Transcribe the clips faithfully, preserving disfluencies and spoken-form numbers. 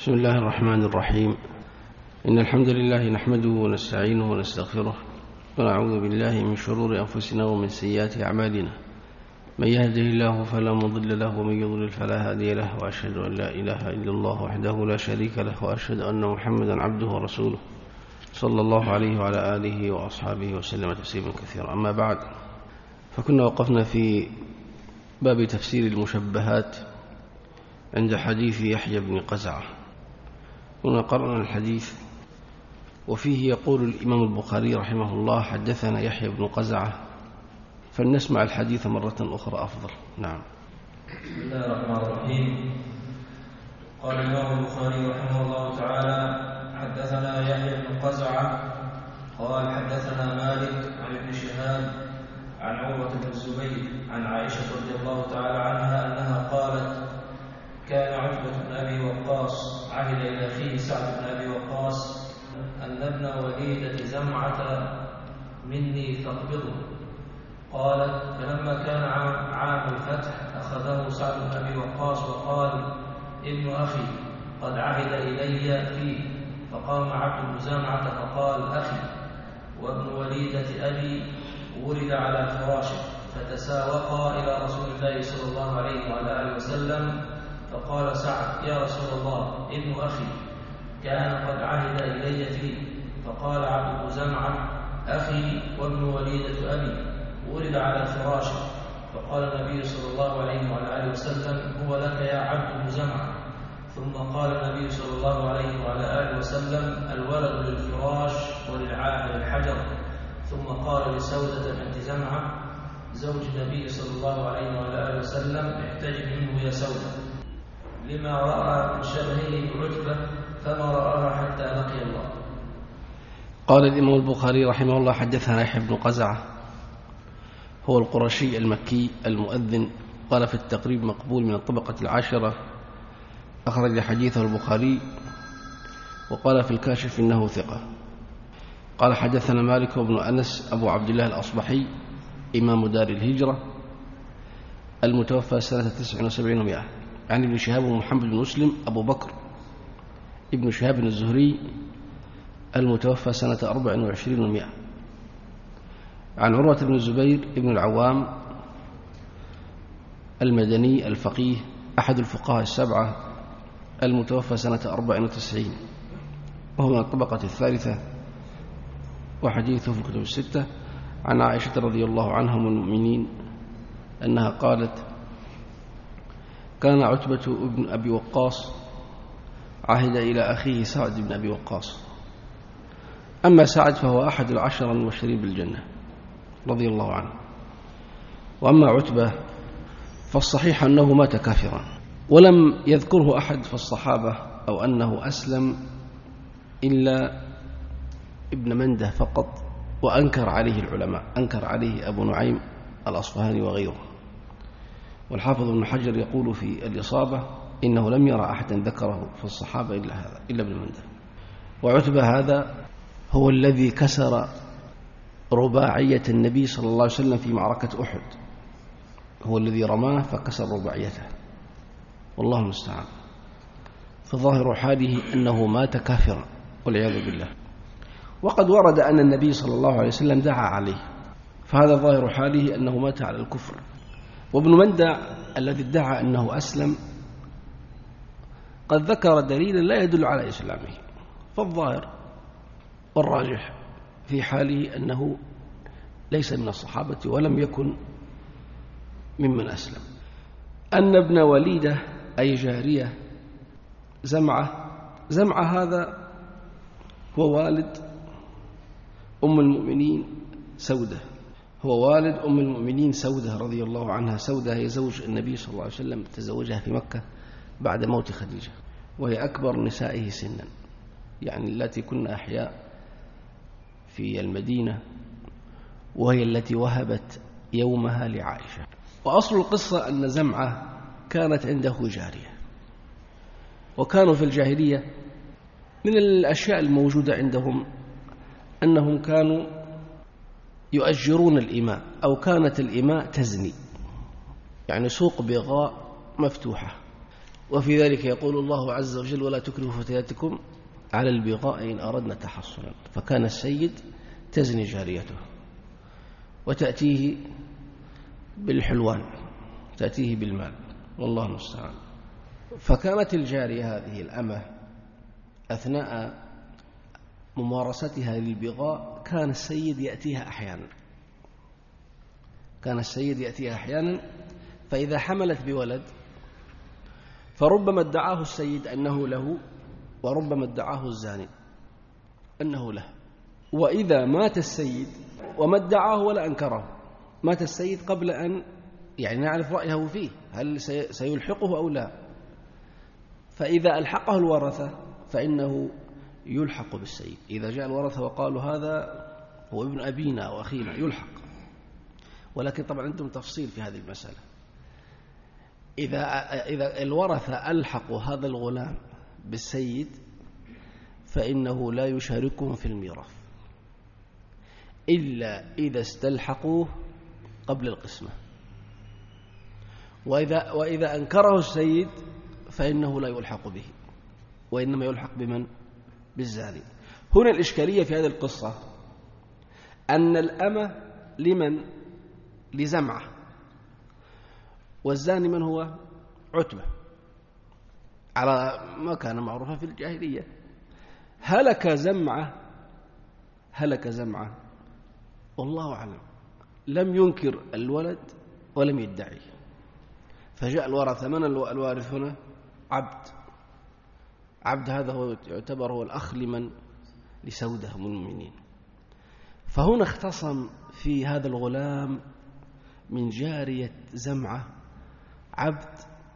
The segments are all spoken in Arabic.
بسم الله الرحمن الرحيم. إن الحمد لله نحمده ونستعينه ونستغفره ونعوذ بالله من شرور أنفسنا ومن سيئات أعمالنا. من يهده الله فلا مضل له ومن يضلل فلا هادي له، وأشهد أن لا إله إلا الله وحده لا شريك له، وأشهد أن محمدا عبده ورسوله صلى الله عليه وعلى آله وأصحابه وسلم تسليما كثيرا. أما بعد، فكنا وقفنا في باب تفسير المشبهات عند حديث يحيى بن قزعة. هنا قرأنا الحديث وفيه يقول الإمام البخاري رحمه الله: حدثنا يحيى بن قزعة، فلنسمع الحديث مرة أخرى أفضل. نعم. بسم الله الرحمن الرحيم. قال الإمام البخاري رحمه الله تعالى: حدثنا يحيى بن قزعة قال حدثنا مالك عن ابن شهاب عن عروة بن الزبير عن عائشة رضي الله تعالى عنها أنها قالت: كان عتبة بن أبي وقاص عهد إلى أخيه سعد بن أبي وقاص أن ابن وليدة زمعة مني فاقبضه. قالت: فلما كان عام الفتح أخذه سعد بن أبي وقاص وقال: ابن أخي قد عهد إلي فيه. فقام عبد بن زمعة فقال: أخي وابن وليدة أبي ولد على فراشه. فتساوقا إلى رسول الله صلى الله عليه وعلى آله وسلم، فقال سعد: يا رسول الله، ابن أخي كان قد عهد إلي فيه. فقال عبد بن زمعة: أخي وابن وليدة أبي ولد على فراشه. فقال النبي صلى الله عليه وعلى آله وسلم: هو لك يا عبد بن زمعة. ثم قال النبي صلى الله عليه وعلى آله وسلم: الولد للفراش وللعاهر الحجر. ثم قال لسودة بنت زمعة زوج النبي صلى الله عليه وعلى آله وسلم: احتجب منه يا سودة، لما رأى من شبهه بعتبة فما رآها حتى لقي الله. قال الإمام البخاري رحمه الله: حدثنا يحيى بن قزعة، هو القرشي المكي المؤذن، قال في التقريب مقبول من الطبقة العاشرة، أخرج حديثه البخاري، وقال في الكاشف إنه ثقة. قال حدثنا مالك بن أنس أبو عبد الله الأصبحي إمام دار الهجرة المتوفى سنة تسع وسبعين ومائة، عن ابن شهاب ومحمد بن مسلم أبو بكر ابن شهاب الزهري المتوفى سنة أربع وعشرين ومائة، عن عروة بن الزبير ابن العوام المدني الفقيه أحد الفقهاء السبعة المتوفى سنة أربع وتسعين، وهو من الطبقة الثالثة، وحديثه في الكتب الستة، عن عائشة رضي الله عنها من المؤمنين أنها قالت: كان عتبة ابن أبي وقاص عهد إلى أخيه سعد بن أبي وقاص. أما سعد فهو أحد العشر المبشرين بالجنة رضي الله عنه، وأما عتبة فالصحيح أنه مات كافرا، ولم يذكره أحد في الصحابة أو أنه أسلم إلا ابن منده فقط، وأنكر عليه العلماء، أنكر عليه أبو نعيم الأصفهاني وغيره. والحافظ ابن حجر يقول في الإصابة إنه لم يرى أحدا ذكره في الصحابة إلا هذا، إلا ابن منده. وعتبة هذا هو الذي كسر رباعية النبي صلى الله عليه وسلم في معركة أحد، هو الذي رماه فكسر رباعيته، والله المستعان. فظاهر حاله أنه مات كافرا والعياذ بالله. وقد ورد أن النبي صلى الله عليه وسلم دعا عليه، فهذا ظاهر حاله أنه مات على الكفر. وابن مندع الذي ادعى أنه أسلم قد ذكر دليلا لا يدل على إسلامه، فالظاهر والراجح في حاله أنه ليس من الصحابة ولم يكن ممن أسلم. أن ابن وليدة أي جارية زمعة، زمعة هذا هو والد أم المؤمنين سودة، هو والد أم المؤمنين سودة رضي الله عنها. سودة هي زوج النبي صلى الله عليه وسلم، تزوجها في مكة بعد موت خديجة، وهي أكبر نسائه سنا، يعني التي كنا أحياء في المدينة، وهي التي وهبت يومها لعائشة. وأصل القصة أن زمعة كانت عنده جارية، وكانوا في الجاهلية من الأشياء الموجودة عندهم أنهم كانوا يؤجرون الإماء، أو كانت الإماء تزني، يعني سوق بغاء مفتوحة، وفي ذلك يقول الله عز وجل ولا تكرهوا فتياتكم على البغاء إن أردنا تحصنا. فكان السيد تزني جاريته وتأتيه بالحلوان، تأتيه بالمال، والله المستعان. فكانت الجارية هذه الأمة أثناء ممارستها للبغاء كان السيد يأتيها أحيانا كان السيد يأتيها أحيانا فإذا حملت بولد فربما ادعاه السيد أنه له، وربما ادعاه الزاني أنه له. وإذا مات السيد وما ادعاه ولا أنكره، مات السيد قبل أن يعني نعرف رأيه فيه هل سيلحقه أو لا، فإذا ألحقه الورثة فإنه يلحق بالسيد. إذا جاء الورثة وقالوا هذا هو ابن أبينا وأخينا يلحق. ولكن طبعا عندهم تفصيل في هذه المسألة. إذا إذا الورثة ألحقوا هذا الغلام بالسيد فإنه لا يشاركهم في الميراث إلا إذا استلحقوه قبل القسمة. وإذا, وإذا أنكره السيد فإنه لا يلحق به، وإنما يلحق بمن؟ بالزاني. هنا الإشكالية في هذه القصة أن الأمة لمن؟ لزمعة، والزاني من هو؟ عتبة، على ما كان معروفا في الجاهلية. هلك زمعة هلك زمعة والله أعلم، لم ينكر الولد ولم يدعي، فجاء الورثة. من الوارث هنا؟ عبد. عبد هذا هو يعتبر هو الأخ لمن؟ لسودة من المؤمنين. فهنا اختصم في هذا الغلام من جارية زمعة عبد،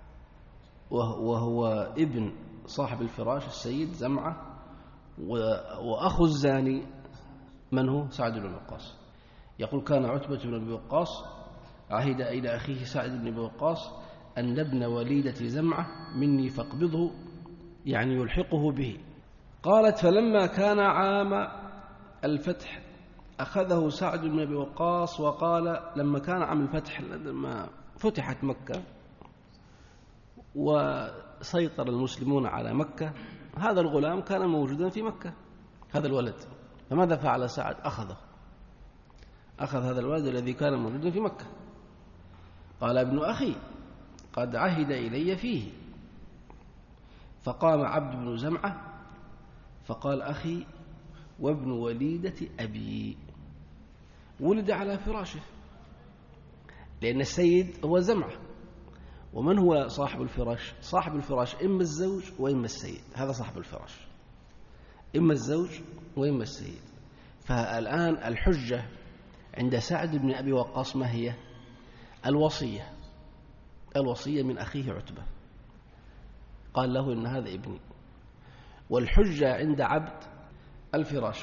وهو ابن صاحب الفراش السيد زمعة، وأخو الزاني من هو؟ سعد بن وقاص. يقول كان عتبة بن أبي وقاص عهد إلى أخيه سعد بن أبي وقاص أن ابن وليدة زمعة مني فاقبضه، يعني يلحقه به. قالت فلما كان عام الفتح أخذه سعد بن أبي وقاص وقال لما كان عام الفتح، لما فتحت مكة وسيطر المسلمون على مكة، هذا الغلام كان موجودا في مكة، هذا الولد. فماذا فعل سعد؟ أخذه أخذ هذا الولد الذي كان موجودا في مكة. قال ابن أخي قد عهد إلي فيه. فقام عبد بن زمعة فقال أخي وابن وليدة أبي. ولد على فراشه، لأن السيد هو زمعة. ومن هو صاحب الفراش؟ صاحب الفراش إما الزوج وإما السيد. هذا صاحب الفراش، إما الزوج وإما السيد. فالآن الحجة عند سعد بن أبي وقاص ما هي؟ الوصية الوصية من أخيه عتبة، قال له إن هذا ابني. والحجة عند عبد الفراش.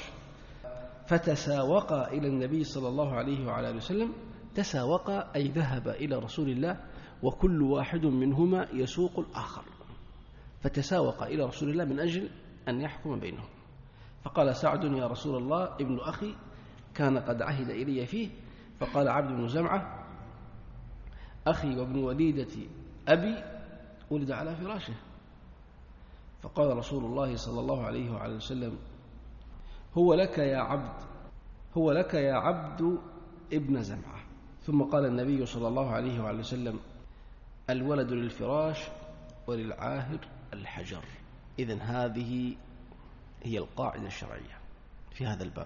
فتساوقا إلى النبي صلى الله عليه وعلى آله وسلم. تساوقا أي ذهب إلى رسول الله، وكل واحد منهما يسوق الآخر. فتساوقا إلى رسول الله من أجل أن يحكم بينهم. فقال سعد يا رسول الله ابن أخي كان قد عهد إلي فيه. فقال عبد بن زمعة أخي وابن وليدة أبي ولد على فراشه. فقال رسول الله صلى الله عليه وعلى وسلم هو لك يا عبد هو لك يا عبد ابن زمعة. ثم قال النبي صلى الله عليه وعلى وسلم الولد للفراش وللعاهر الحجر. إذن هذه هي القاعدة الشرعية في هذا الباب.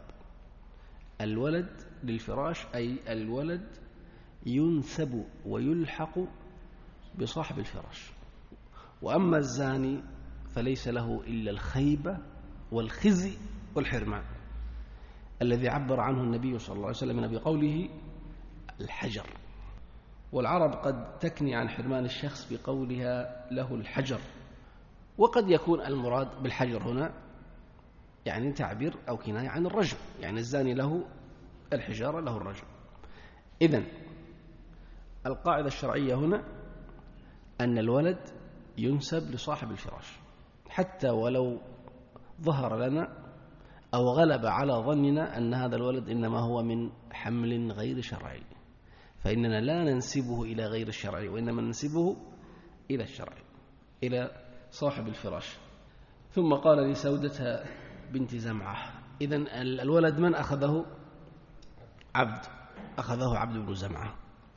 الولد للفراش أي الولد ينسب ويلحق بصاحب الفراش. وأما الزاني فليس له إلا الخيبة والخزي والحرمان الذي عبر عنه النبي صلى الله عليه وسلم بقوله الحجر. والعرب قد تكني عن حرمان الشخص بقولها له الحجر، وقد يكون المراد بالحجر هنا يعني تعبير أو كناية عن الرجم، يعني الزاني له الحجارة له الرجم. إذن القاعدة الشرعية هنا أن الولد ينسب لصاحب الفراش، حتى ولو ظهر لنا أو غلب على ظننا أن هذا الولد إنما هو من حمل غير شرعي، فإننا لا ننسبه إلى غير الشرعي وإنما ننسبه إلى الشرعي. إلى صاحب الفراش. ثم قال لسودة بنت زمعة. إذن الولد من أخذه؟ عبد، أخذه عبد بن زمعة،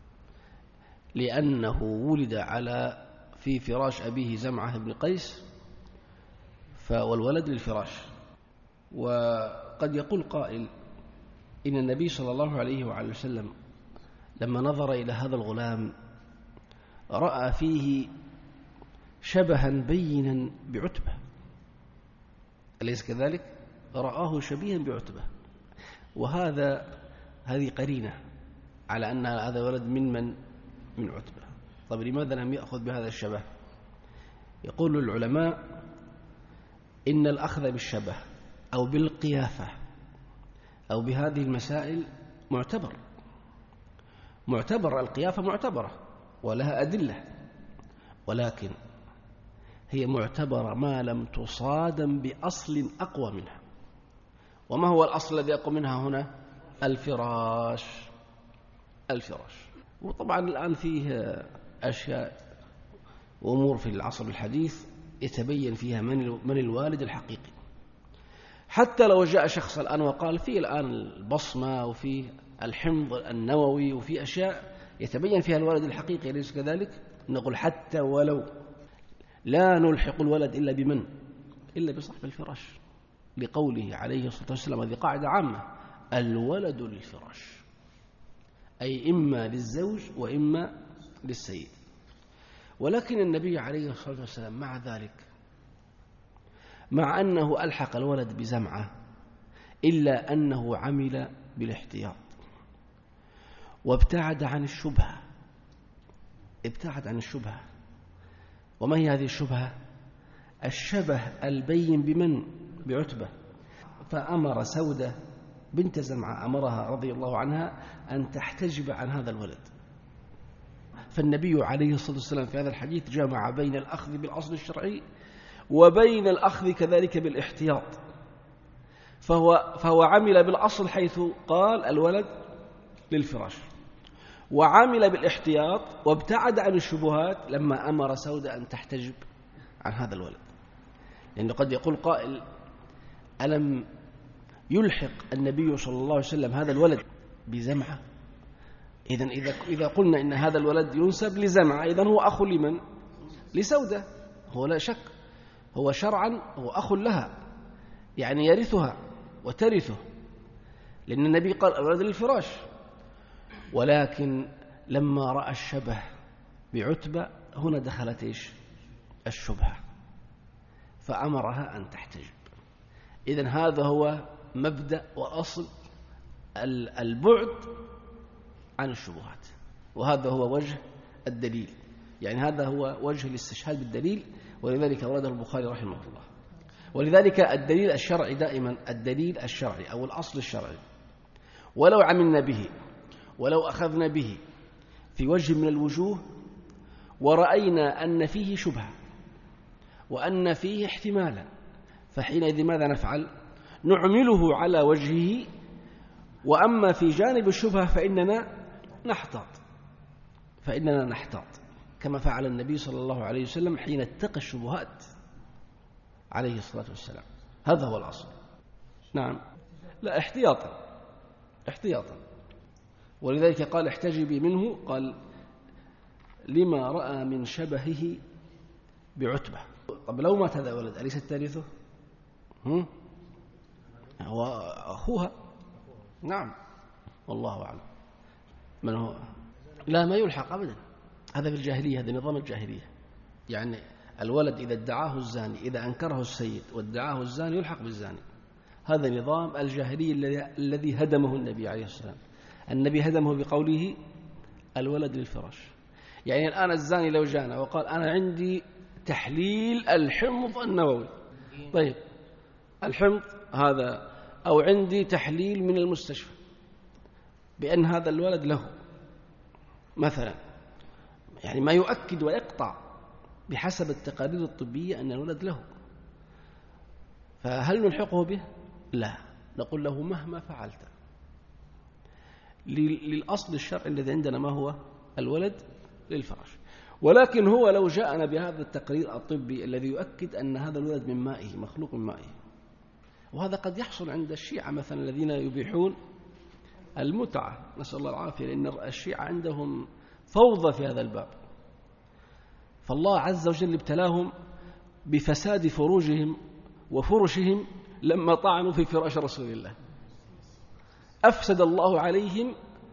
لأنه ولد على في فراش أبيه زمعة بن قيس، والولد للفراش. وقد يقول قائل إن النبي صلى الله عليه وعلى وسلم لما نظر إلى هذا الغلام رأى فيه شبها بينا بعتبة، أليس كذلك؟ رآه شبيها بعتبة، وهذا هذه قرينة على أن هذا ولد من من من عتبة. طيب لماذا لم يأخذ بهذا الشبه؟ يقول العلماء إن الأخذ بالشبه أو بالقيافة أو بهذه المسائل معتبر معتبر القيافة معتبرة ولها أدلة، ولكن هي معتبرة ما لم تصادم بأصل أقوى منها. وما هو الأصل الذي أقوى منها هنا؟ الفراش الفراش وطبعا الآن فيه أشياء وأمور في العصر الحديث يتبين فيها من من الوالد الحقيقي. حتى لو جاء شخص الآن وقال في الآن البصمة وفي الحمض النووي وفي أشياء يتبين فيها الولد الحقيقي، أليس كذلك؟ نقول حتى ولو لا نلحق الولد إلا بمن؟ إلا بصاحب الفراش، لقوله عليه الصلاة والسلام هذه قاعدة عامة: الولد للفراش، أي إما للزوج وإما للسيد. ولكن النبي عليه الصلاة والسلام مع ذلك، مع أنه ألحق الولد بزمعة، إلا أنه عمل بالاحتياط وابتعد عن الشبهة ابتعد عن الشبهة وما هي هذه الشبهة؟ الشبه البين بمن؟ بعتبة. فأمر سودة بنت زمعة، أمرها رضي الله عنها أن تحتجب عن هذا الولد. فالنبي عليه الصلاة والسلام في هذا الحديث جمع بين الأخذ بالأصل الشرعي وبين الأخذ كذلك بالاحتياط، فهو, فهو عمل بالأصل حيث قال الولد للفراش، وعمل بالاحتياط وابتعد عن الشبهات لما أمر سودة أن تحتجب عن هذا الولد. لأنه قد يقول قائل: ألم يلحق النبي صلى الله عليه وسلم هذا الولد بزمعة؟ إذن إذا, إذا قلنا إن هذا الولد ينسب لزمعة، إذن هو أخ لمن؟ لسودة. هو لا شك هو شرعا هو أخ لها، يعني يرثها وترثه، لأن النبي قال الولد للفراش. ولكن لما رأى الشبه بعتبة هنا دخلت إيش؟ الشبهة، فأمرها أن تحتجب. إذن هذا هو مبدأ وأصل البعد عن الشبهات، وهذا هو وجه الدليل، يعني هذا هو وجه الاستشهاد بالدليل، ولذلك ورده البخاري رحمه الله. ولذلك الدليل الشرعي دائما الدليل الشرعي أو الأصل الشرعي ولو عملنا به ولو أخذنا به في وجه من الوجوه ورأينا أن فيه شبهة وأن فيه احتمالا، فحينئذ ماذا نفعل؟ نعمله على وجهه، وأما في جانب الشبهة فإننا نحتاط فإننا نحتاط كما فعل النبي صلى الله عليه وسلم حين اتقى الشبهات عليه الصلاة والسلام. هذا هو الأصل. نعم، لا احتياطا احتياطا ولذلك قال: احتجبي منه، قال: لما رأى من شبهه بعتبة. طب لو مات هذا الولد أليست ترثه؟ هو أخوها. نعم، والله أعلم. من هو؟ لا، ما يلحق أبدا. هذا في الجاهلية، هذا نظام الجاهلية. يعني الولد إذا ادعاه الزاني، إذا أنكره السيد وادعاه الزاني يلحق بالزاني. هذا نظام الجاهلية الذي هدمه النبي عليه الصلاة والسلام. النبي هدمه بقوله: الولد للفراش. يعني الآن الزاني لو جانا وقال: أنا عندي تحليل الحمض النووي، طيب الحمض هذا، أو عندي تحليل من المستشفى بأن هذا الولد له مثلا، يعني ما يؤكد ويقطع بحسب التقارير الطبية أن الولد له، فهل نلحقه به؟ لا، نقول له مهما فعلت. للأصل الشرعي الذي عندنا ما هو؟ الولد للفراش. ولكن هو لو جاءنا بهذا التقرير الطبي الذي يؤكد أن هذا الولد من مائه مخلوق من مائه، وهذا قد يحصل عند الشيعة مثلا الذين يبيحون المتعة، نسأل الله العافية، لأن الشيعة عندهم فوضى في هذا الباب. فالله عز وجل ابتلاهم بفساد فروجهم وفرشهم لما طعنوا في فراش رسول الله، أفسد الله عليهم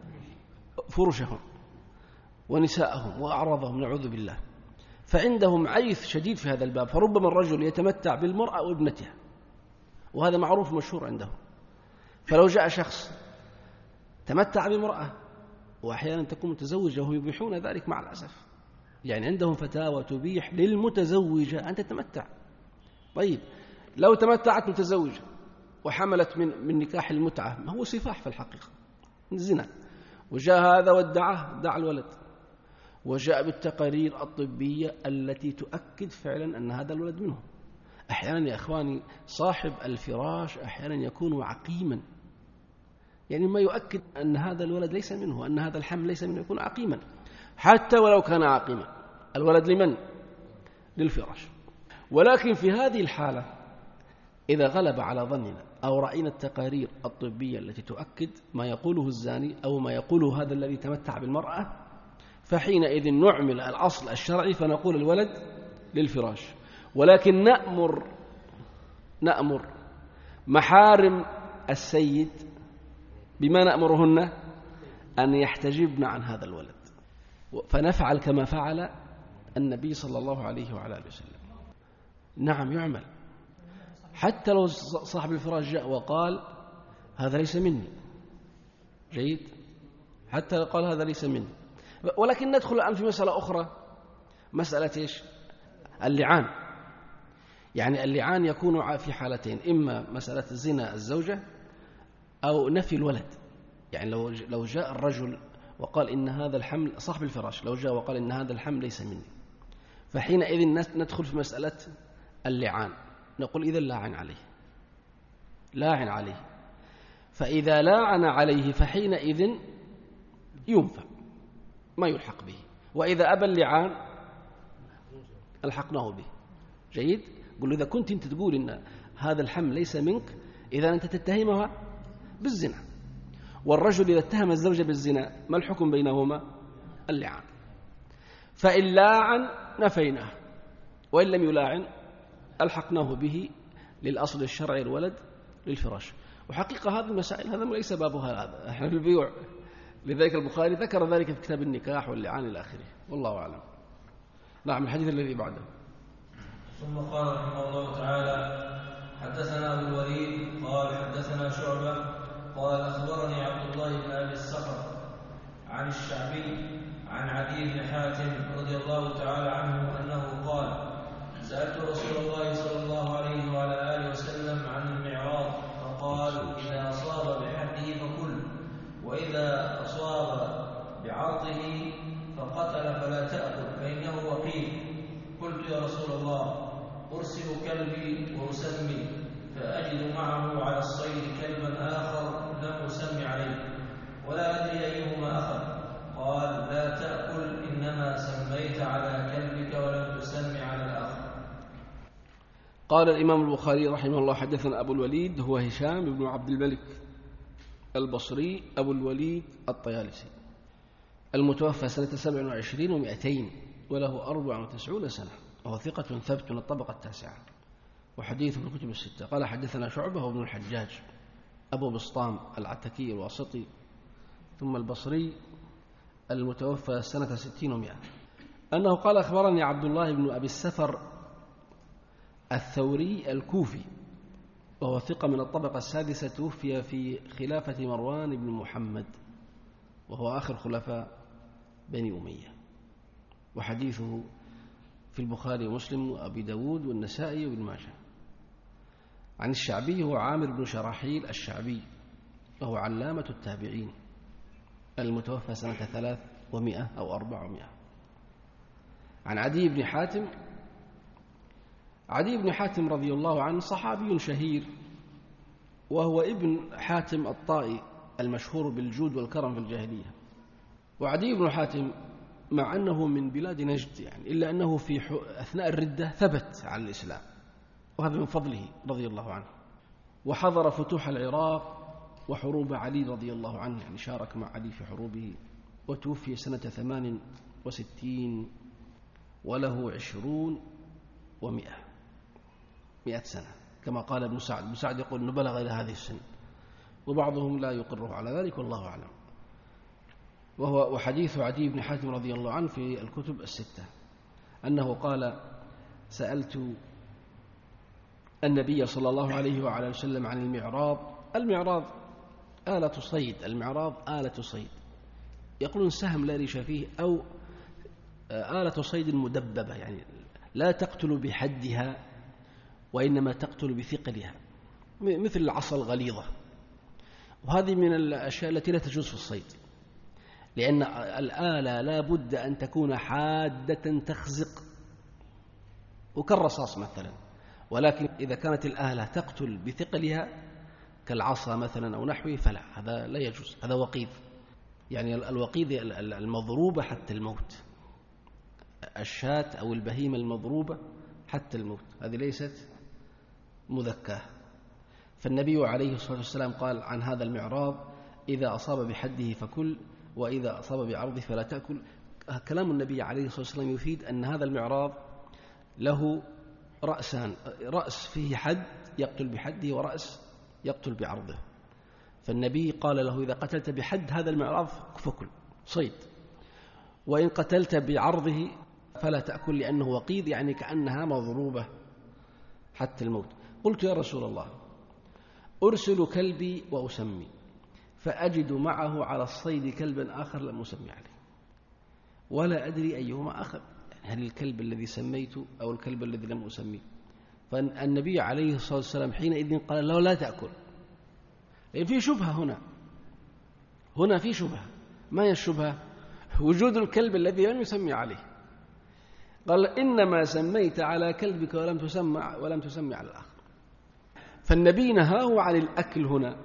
فرشهم ونساءهم وأعراضهم، نعوذ بالله. فعندهم عيث شديد في هذا الباب، فربما الرجل يتمتع بالمرأة وابنتها، وهذا معروف مشهور عندهم. فلو جاء شخص تمتع بامرأة، وأحيانا تكون متزوجة وهم يبيحون ذلك مع الأسف، يعني عندهم فتاوى تبيح للمتزوجة أن تتمتع. طيب لو تمتعت متزوجة وحملت من من نكاح المتعة، ما هو سفاح في الحقيقة من الزنا، وجاء هذا وادعاه دع الولد، وجاء بالتقارير الطبية التي تؤكد فعلا أن هذا الولد منه. أحيانا يا إخواني صاحب الفراش أحيانا يكون عقيما، يعني ما يؤكد أن هذا الولد ليس منه، أن هذا الحمل ليس منه، يكون عقيما. حتى ولو كان عقيما، الولد لمن؟ للفراش. ولكن في هذه الحالة إذا غلب على ظننا أو رأينا التقارير الطبية التي تؤكد ما يقوله الزاني أو ما يقوله هذا الذي تمتع بالمرأة، فحينئذ نعمل الأصل الشرعي فنقول الولد للفراش. ولكن نأمر نأمر محارم السيد بما نأمرهن أن يحتجبن عن هذا الولد، فنفعل كما فعل النبي صلى الله عليه وعلى آله وسلم. نعم يعمل، حتى لو صاحب الفراش جاء وقال هذا ليس مني، جيد، حتى لو قال هذا ليس مني. ولكن ندخل الآن في مسألة أخرى، مسألة إيش؟ اللعان. يعني اللعان يكون في حالتين، إما مسألة زنا الزوجة أو نفي الولد. يعني لو لو جاء الرجل وقال إن هذا الحمل، صاحب الفراش لو جاء وقال إن هذا الحمل ليس مني، فحينئذ ندخل في مسألة اللعان، نقول إذا لاعن عليه لاعن عليه فإذا لاعن عليه فحينئذ ينفى ما يلحق به، وإذا أبى اللعان ألحقناه به. جيد؟ قل إذا كنت أنت تقول إن هذا الحمل ليس منك، إذا أنت تتهمها بالزنا، والرجل إذا اتهم الزوجة بالزنا ما الحكم بينهما؟ اللعان. فإن لاعن نفيناه، وإن لم يلاعن ألحقناه به للأصل الشرعي الولد للفراش. وحقيقة هذه المسائل هذا ليس بابها، هذا احنا في البيوع، لذلك البخاري ذكر ذلك في كتاب النكاح واللعان إلى آخره، والله أعلم. نعم، الحديث الذي بعده. ثم قال رحمه الله تعالى: حدثنا أبو الوليد قال حدثنا شعبة قال أخبرني عبد الله بن أبي الصخر عن الشعبي عن عدي بن حاتم رضي الله تعالى عنه أنه قال: سألت رسول الله صلى الله عليه وعلى آله وسلم عن المعراض، فقال: إذا أصاب بحده فكل، وإذا أصاب بعرضه فقتل فلا تأكل فإنه وقيل. قلت: يا رسول الله، أرسل كلبي وأسمي، فأجد معه على الصيد كلبا آخر لم أسمي عليه ولا أدري أيهما أخذ. قال: لا تأكل، إنما سميت على كلبك ولم تسمي على الآخر. قال الإمام البخاري رحمه الله: حدثنا أبو الوليد هو هشام بن عبد الملك البصري أبو الوليد الطيالسي، المتوفى سنة سبع وعشرين ومئتين، وله أربع وتسعون سنة، وهو ثقة ثبت من الطبقة التاسعة، وحديث في الكتب الستة. قال: حدثنا شعبة وابن الحجاج أبو بسطام العتكي الواسطي ثم البصري، المتوفى سنة ستين ومئة، أنه قال: أخبرني عبد الله بن أبي السفر الثوري الكوفي، وهو ثقة من الطبقة السادسة، توفي في خلافة مروان بن محمد، وهو آخر خلفاء بني أمية، وحديثه في البخاري ومسلم وأبي داود والنسائي وابن ماجه. عن الشعبي هو عامر بن شراحيل الشعبي، وهو علامة التابعين، المتوفى سنة ثلاث ومئة أو أربع ومئة. عن عدي بن حاتم، عدي بن حاتم رضي الله عنه صحابي شهير، وهو ابن حاتم الطائي المشهور بالجود والكرم في الجاهلية. وعدي بن حاتم مع أنه من بلاد نجد يعني، إلا أنه في أثناء الردة ثبت على الإسلام، وهذا من فضله رضي الله عنه. وحضر فتوح العراق وحروب علي رضي الله عنه، يعني شارك مع علي في حروبه، وتوفي سنة ثمان وستين وله عشرون ومئة مئة سنة كما قال ابن سعد. ابن سعد يقول أنه بلغ إلى هذه السن، وبعضهم لا يقره على ذلك والله أعلم. وهو وحديث عدي بن حاتم رضي الله عنه في الكتب الستة أنه قال: سألت النبي صلى الله عليه وعلى وسلم عن المعراض. المعراض آلة صيد، المعراض آلة صيد، يقولون سهم لا ريش فيه، أو آلة صيد مدببة، يعني لا تقتل بحدها وإنما تقتل بثقلها، مثل العصا الغليظة. وهذه من الأشياء التي لا تجوز في الصيد، لأن الآلة لا بد أن تكون حادة تخزق وكالرصاص مثلا، ولكن إذا كانت الآلة تقتل بثقلها كالعصا مثلا أو نحوه فلا، هذا لا يجوز، هذا وقيد. يعني الوقيد المضروبة حتى الموت، الشاة أو البهيمة المضروبة حتى الموت، هذه ليست مذكاة. فالنبي عليه الصلاة والسلام قال عن هذا المعراض: إذا أصاب بحده فكل، وإذا أصاب بعرضه فلا تأكل. كلام النبي عليه الصلاة والسلام يفيد أن هذا المعراض له رأسان، رأس فيه حد يقتل بحده، ورأس يقتل بعرضه. فالنبي قال له: إذا قتلت بحد هذا المعراض فكل صيد، وإن قتلت بعرضه فلا تأكل، لأنه وقيد، يعني كأنها مضروبة حتى الموت. قلت: يا رسول الله، أرسل كلبي وأسمي، فأجد معه على الصيد كلبا آخر لم أسمي عليه، ولا أدري أيهما أخذ، هل الكلب الذي سميته أو الكلب الذي لم أسميه. فالنبي عليه الصلاة والسلام حينئذ قال له: لا تأكل، لأن في شبهة هنا، هنا في شبهة. ما هي الشبهة؟ وجود الكلب الذي لم يسمي عليه. قال: إنما سميت على كلبك ولم تسمع ولم تسمي على الآخر. فالنبي نهاه عن الأكل هنا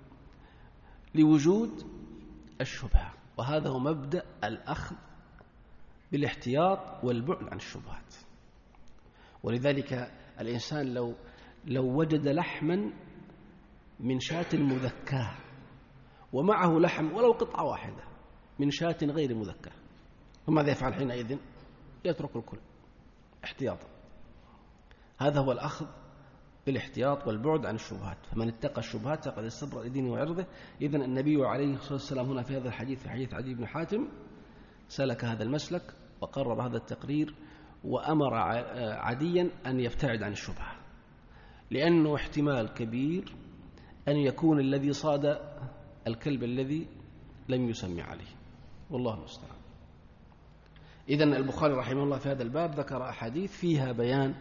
لوجود الشبهة، وهذا هو مبدأ الأخذ بالاحتياط والبعد عن الشبهات. ولذلك الإنسان لو لو وجد لحما من شاة مذكاة ومعه لحم ولو قطعة واحدة من شاة غير مذكاة، فماذا يفعل حينئذ؟ يترك الكل احتياطا. هذا هو الأخذ بالاحتياط والبعد عن الشبهات. فمن اتقى الشبهات فقد استبرأ لدينه وعرضه. إذن النبي عليه الصلاة والسلام هنا في هذا الحديث، في حديث عدي بن حاتم، سلك هذا المسلك وقرر هذا التقرير، وأمر عديا أن يبتعد عن الشبهة، لأنه احتمال كبير أن يكون الذي صاد الكلب الذي لم يسمي عليه، والله المستعان. إذن البخاري رحمه الله في هذا الباب ذكر أحاديث فيها بيان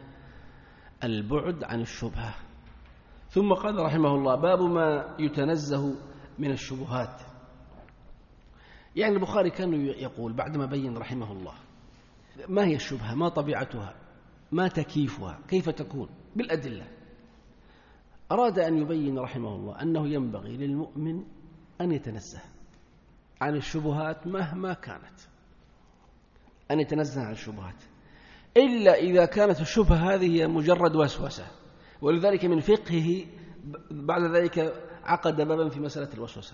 البعد عن الشبهة. ثم قال رحمه الله: باب ما يتنزه من الشبهات. يعني البخاري كان يقول بعدما بين رحمه الله ما هي الشبهة، ما طبيعتها، ما تكييفها، كيف تكون بالأدلة، أراد أن يبين رحمه الله أنه ينبغي للمؤمن أن يتنزه عن الشبهات مهما كانت، أن يتنزه عن الشبهات، إلا إذا كانت الشبهة هذه هي مجرد وسوسة. ولذلك من فقهه بعد ذلك عقد بابا في مسألة الوسوسة.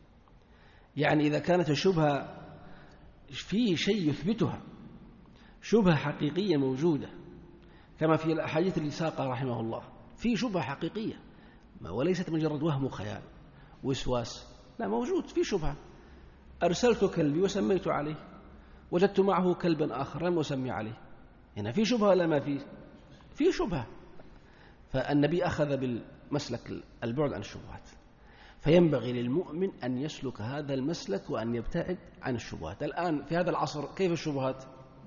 يعني إذا كانت الشبهة في شيء يثبتها، شبهة حقيقية موجودة، كما في الأحاديث اللي ساقها رحمه الله، في شبهة حقيقية وليست مجرد وهم وخيال وسواس، لا، موجود في شبهة. أرسلت كلبي وسميت عليه، وجدت معه كلبا آخر لم أسمي عليه، هنا في شبهة ولا ما في؟ في شبهة. فالنبي أخذ بالمسلك البعد عن الشبهات، فينبغي للمؤمن أن يسلك هذا المسلك وأن يبتعد عن الشبهات. الآن في هذا العصر كيف الشبهات؟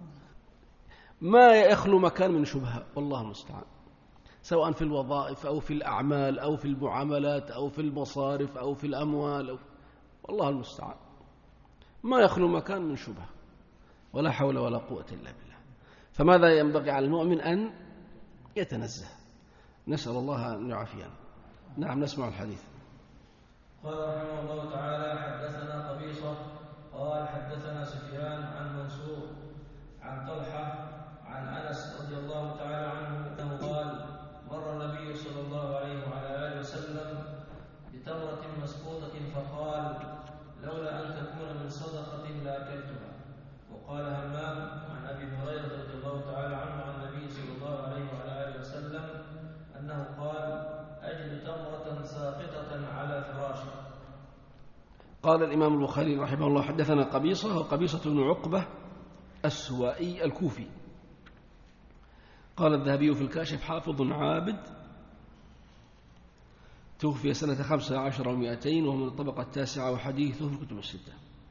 ما يخلو مكان من شبهة، والله المستعان، سواء في الوظائف أو في الأعمال أو في المعاملات أو في المصارف أو في الأموال أو، والله المستعان، ما يخلو مكان من شبهة، ولا حول ولا قوة إلا بالله. فماذا ينبغي على المؤمن؟ أن يتنزه. نسأل الله أن يعافينا. نعم، نسمع الحديث. قال رحمه الله تعالى: حدثنا قبيصة قال حدثنا سفيان عن منصور عن طلحة عن أنس رضي الله تعالى عنه أنه قال مر النبي صلى الله عليه وعلى آله وسلم بتمرة مسقوطة فقال لولا أن تكون من صدقة لأكلتها. وقال همام عن أبي هريرة رضي الله تعالى عنه عن النبي صلى الله عليه وعلى آله وسلم أنه قال أجد تمرة ساقطة على فراشي. قال الإمام البخاري رحمه الله حدثنا قبيصة وقبيصة بن عقبة السوائي الكوفي. قال الذهبي في الكاشف حافظ عابد توفي سنة خمسة عشر ومائتين وهو من الطبقة التاسعة وحديثه في الكتب الستة.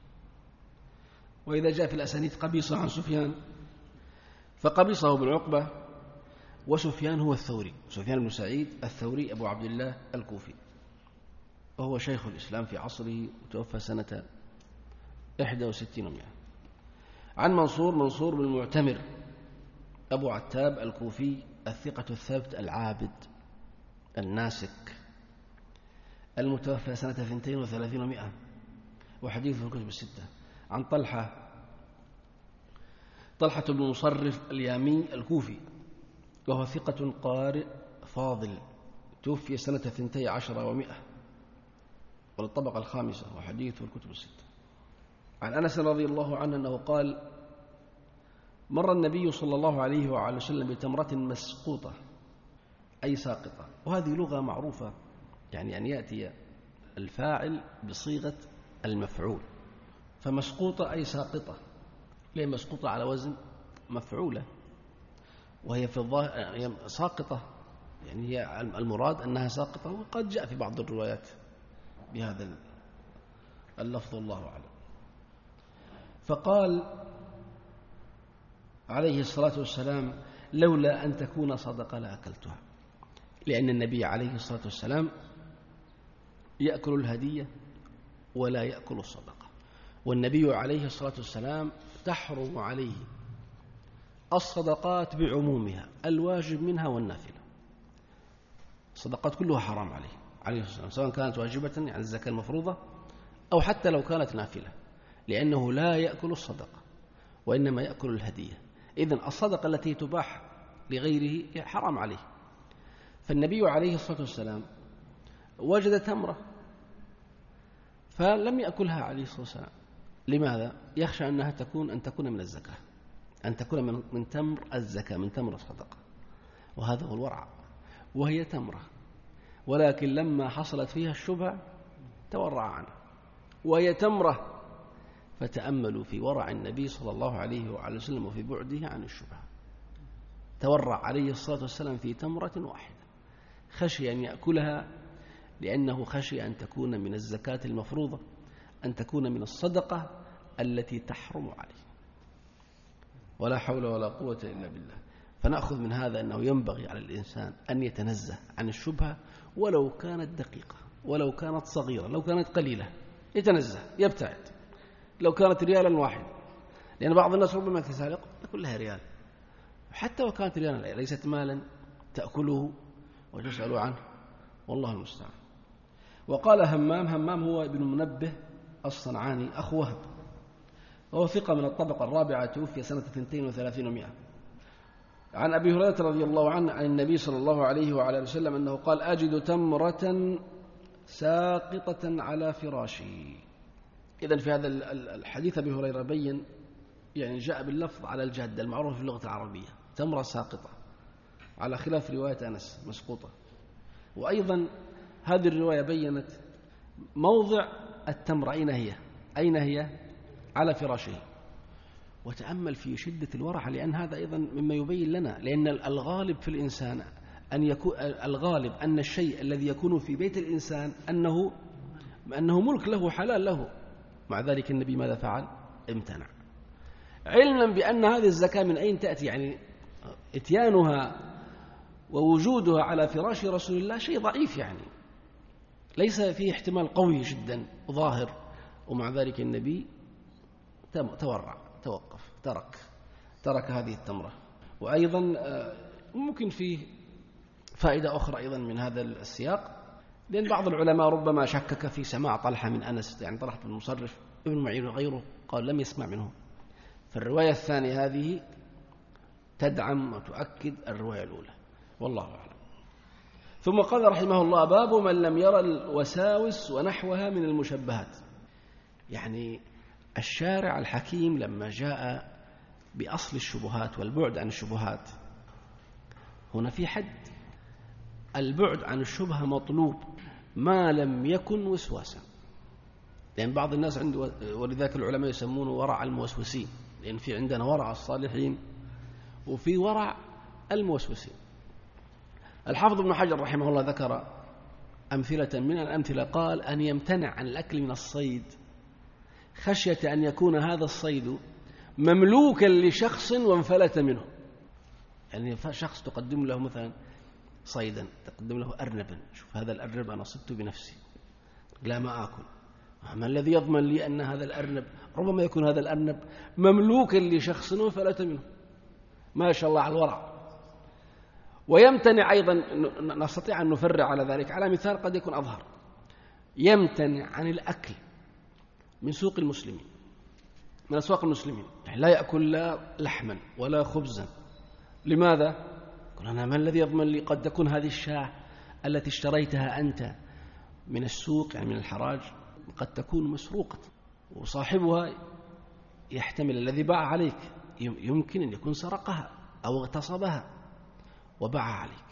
وإذا جاء في الأسانيد قبيصة عن سفيان فقبيصة بن عقبة وسفيان هو الثوري، سفيان بن سعيد الثوري أبو عبد الله الكوفي، وهو شيخ الإسلام في عصره وتوفى سنة إحدى وستين ومائة. عن منصور منصور بن المعتمر أبو عتاب الكوفي الثقة الثابت العابد الناسك المتوفى سنة اثنتين وثلاثين ومائة وحديث في الكتب الستة. عن طلحة طلحة بن مصرف اليامي الكوفي وهو ثقة قارئ فاضل توفي سنة اثنتي عشر ومائة والطبقة الخامسة وحديث في الكتب الستة. عن أنس رضي الله عنه أنه قال مر النبي صلى الله عليه وعلى وسلم بتمرة مسقوطة أي ساقطة، وهذه لغة معروفة يعني أن يأتي الفاعل بصيغة المفعول، فمسقوطة أي ساقطة، ليه مسقوطة على وزن مفعولة، وهي في الظاهر ساقطة يعني هي المراد أنها ساقطة، وقد جاء في بعض الروايات بهذا اللفظ الله أعلم. فقال عليه الصلاة والسلام لولا أن تكون صدقة لأكلتها، لأن النبي عليه الصلاة والسلام يأكل الهدية ولا يأكل الصدقة، والنبي عليه الصلاة والسلام تحرم عليه الصدقات بعمومها الواجب منها والنافلة، الصدقات كلها حرام عليه عليه الصلاة والسلام سواء كانت واجبة يعني الزكاة المفروضة أو حتى لو كانت نافلة، لأنه لا يأكل الصدقة وإنما يأكل الهدية. إذن الصدقة التي تباح لغيره حرام عليه. فالنبي عليه الصلاة والسلام وجد تمرة فلم يأكلها عليه الصلاة والسلام. لماذا؟ يخشى أنها تكون أن تكون من الزكاة، أن تكون من, من تمر الزكاة، من تمر الصدقة، وهذا هو الورع، وهي تمرة، ولكن لما حصلت فيها الشبهة تورع عنها، وهي تمرة، فتأملوا في ورع النبي صلى الله عليه وعلى وسلم وفي بعده عن الشبهة. تورع عليه الصلاة والسلام في تمرة واحدة، خشي أن يأكلها لأنه خشي أن تكون من الزكاة المفروضة، أن تكون من الصدقة التي تحرم عليه. ولا حول ولا قوة إلا بالله. فنأخذ من هذا أنه ينبغي على الإنسان أن يتنزه عن الشبهة ولو كانت دقيقة، ولو كانت صغيرة، لو كانت قليلة يتنزه يبتعد، لو كانت ريالا واحد، لأن بعض الناس ربما تسارق يقول لها ريال، حتى لو كانت ريالا ليست مالا تأكله وتسأل عنه، والله المستعان. وقال همام همام هو ابن منبه الصنعاني أخو وهب، وهو ثقة من الطبقة الرابعة توفي سنة اثنتين وثلاثين ومائة. عن أبي هريرة رضي الله عنه عن النبي صلى الله عليه وعلى وسلم أنه قال أجد تمرة ساقطة على فراشي. إذن في هذا الحديث أبي هريرة بين يعني جاء باللفظ على الجادة المعروف في اللغة العربية، تمرة ساقطة، على خلاف رواية أنس مسقوطة. وأيضا هذه الرواية بيّنت موضع التمرة أين هي أين هي على فراشه. وتأمل في شدة الورع، لأن هذا أيضا مما يبين لنا، لأن الغالب في الإنسان أن يكون الغالب أن الشيء الذي يكون في بيت الإنسان أنه أنه ملك له حلال له، مع ذلك النبي ماذا فعل؟ امتنع، علما بأن هذه الزكاة من أين تأتي، يعني اتيانها ووجودها على فراش رسول الله شيء ضعيف، يعني ليس فيه احتمال قوي جدا ظاهر، ومع ذلك النبي تورع، توقف، ترك ترك هذه التمرة. وأيضا ممكن فيه فائدة أخرى أيضا من هذا السياق، لأن بعض العلماء ربما شكك في سماع طلحة من أنس، يعني طلحة بن مصرف ابن معين وغيره قال لم يسمع منه. فالرواية الثانية هذه تدعم وتؤكد الرواية الأولى، والله أعلم. ثم قال رحمه الله: باب من لم يرى الوساوس ونحوها من المشبهات. يعني الشارع الحكيم لما جاء بأصل الشبهات والبعد عن الشبهات، هنا في حد. البعد عن الشبهة مطلوب ما لم يكن وسواسا، لأن بعض الناس عنده، ولذلك العلماء يسمونه ورع الموسوسين، لأن في عندنا ورع الصالحين وفي ورع الموسوسين. الحافظ ابن حجر رحمه الله ذكر أمثلة من الأمثلة، قال: أن يمتنع عن الأكل من الصيد خشية أن يكون هذا الصيد مملوكا لشخص وانفلت منه. يعني شخص تقدم له مثلا صيدا، تقدم له أرنبا، شوف هذا الأرنب أنا صدته بنفسي، لا ما آكل. ما الذي يضمن لي أن هذا الأرنب، ربما يكون هذا الأرنب مملوكا لشخص وانفلت منه. ما شاء الله على الورع. ويمتنع أيضا، نستطيع أن نفرع على ذلك على مثال قد يكون أظهر، يمتنع عن الأكل من سوق المسلمين، من أسواق المسلمين، يعني لا يأكل لا لحما ولا خبزا. لماذا؟ قل أنا ما الذي يضمن لي، قد تكون هذه الشاة التي اشتريتها أنت من السوق، يعني من الحراج، قد تكون مسروقة، وصاحبها يحتمل الذي باع عليك يمكن أن يكون سرقها أو اغتصبها وباعها عليك.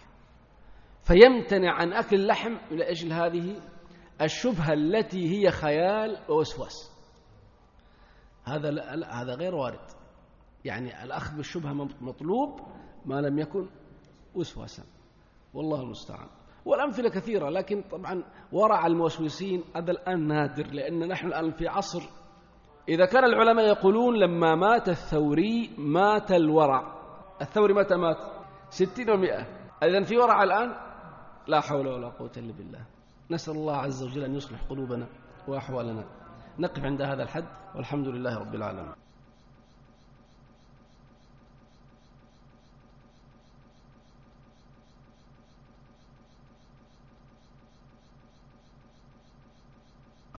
فيمتنع عن أكل اللحم لأجل هذه الشبهة التي هي خيال ووسواس. هذا هذا غير وارد. يعني الأخذ بالشبهة مطلوب ما لم يكن وسواسا، والله المستعان. والأمثلة كثيرة، لكن طبعا ورع الموسوسين هذا الآن نادر، لأن نحن الآن في عصر، إذا كان العلماء يقولون لما مات الثوري مات الورع. الثوري متى مات؟ ستين ومئة. إذن في ورع الآن؟ لا حول ولا قوة إلا بالله. نسأل الله عز وجل أن يصلح قلوبنا وأحوالنا. نقف عند هذا الحد، والحمد لله رب العالمين.